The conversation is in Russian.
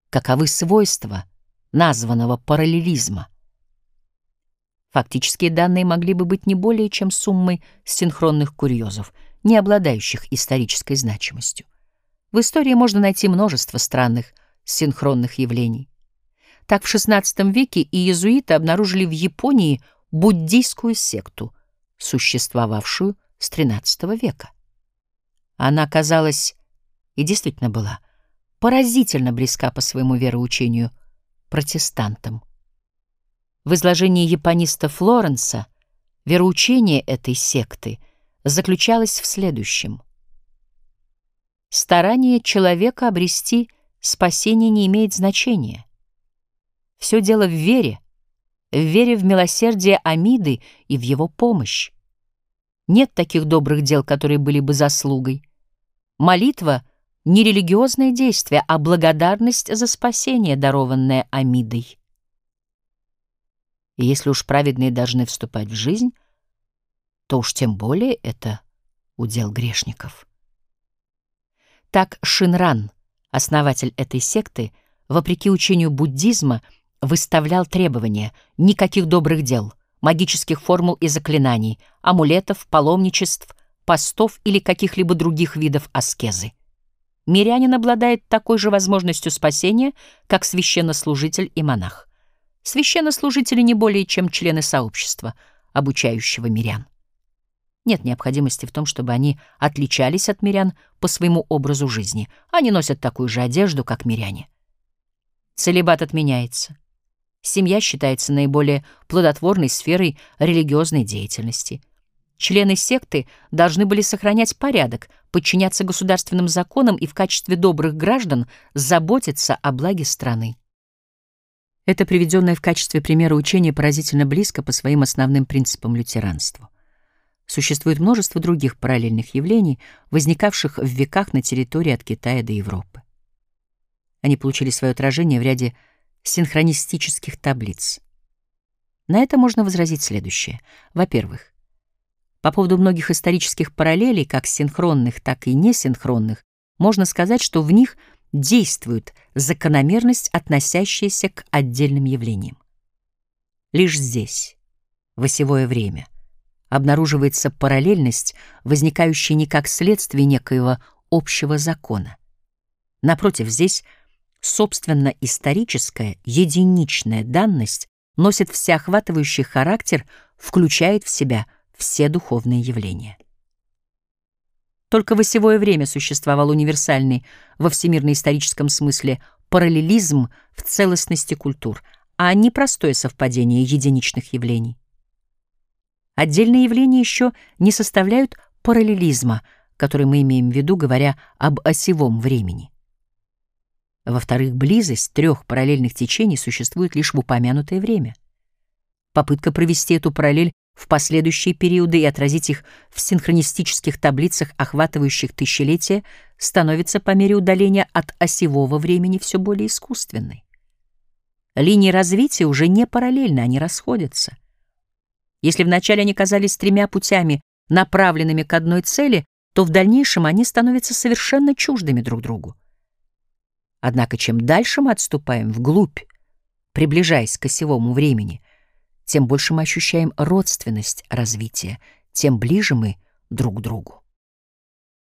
каковы свойства названного параллелизма. Фактические данные могли бы быть не более чем суммой синхронных курьезов, не обладающих исторической значимостью. В истории можно найти множество странных синхронных явлений. Так в XVI веке и иезуиты обнаружили в Японии буддийскую секту, существовавшую с XIII века. Она казалась, и действительно была, поразительно близка по своему вероучению протестантам. В изложении япониста Флоренса вероучение этой секты заключалось в следующем. Старание человека обрести спасение не имеет значения. Все дело в вере в милосердие Амиды и в его помощь. Нет таких добрых дел, которые были бы заслугой. Молитва — не религиозное действие, а благодарность за спасение, дарованное Амидой. И если уж праведные должны вступать в жизнь, то уж тем более это удел грешников. Так Шинран, основатель этой секты, вопреки учению буддизма, выставлял требования: никаких добрых дел, магических формул и заклинаний, амулетов, паломничеств, постов или каких-либо других видов аскезы. Мирянин обладает такой же возможностью спасения, как священнослужитель и монах. Священнослужители не более чем члены сообщества, обучающего мирян. Нет необходимости в том, чтобы они отличались от мирян по своему образу жизни. Они носят такую же одежду, как миряне. Целибат отменяется. Семья считается наиболее плодотворной сферой религиозной деятельности. Члены секты должны были сохранять порядок, подчиняться государственным законам и в качестве добрых граждан заботиться о благе страны. Это приведенное в качестве примера учение поразительно близко по своим основным принципам лютеранству. Существует множество других параллельных явлений, возникавших в веках на территории от Китая до Европы. Они получили свое отражение в ряде синхронистических таблиц. На это можно возразить следующее. Во-первых, по поводу многих исторических параллелей, как синхронных, так и несинхронных, можно сказать, что в них действует закономерность, относящаяся к отдельным явлениям. Лишь здесь, в осевое время, обнаруживается параллельность, возникающая не как следствие некоего общего закона. Напротив, здесь собственно историческая, единичная данность носит всеохватывающий характер, включает в себя все духовные явления. Только в осевое время существовал универсальный во всемирно-историческом смысле параллелизм в целостности культур, а не простое совпадение единичных явлений. Отдельные явления еще не составляют параллелизма, который мы имеем в виду, говоря об осевом времени. Во-вторых, близость трех параллельных течений существует лишь в упомянутое время. Попытка провести эту параллель в последующие периоды и отразить их в синхронистических таблицах, охватывающих тысячелетия, становится по мере удаления от осевого времени все более искусственной. Линии развития уже не параллельны, они расходятся. Если вначале они казались тремя путями, направленными к одной цели, то в дальнейшем они становятся совершенно чуждыми друг другу. Однако чем дальше мы отступаем вглубь, приближаясь к осевому времени, тем больше мы ощущаем родственность развития, тем ближе мы друг к другу.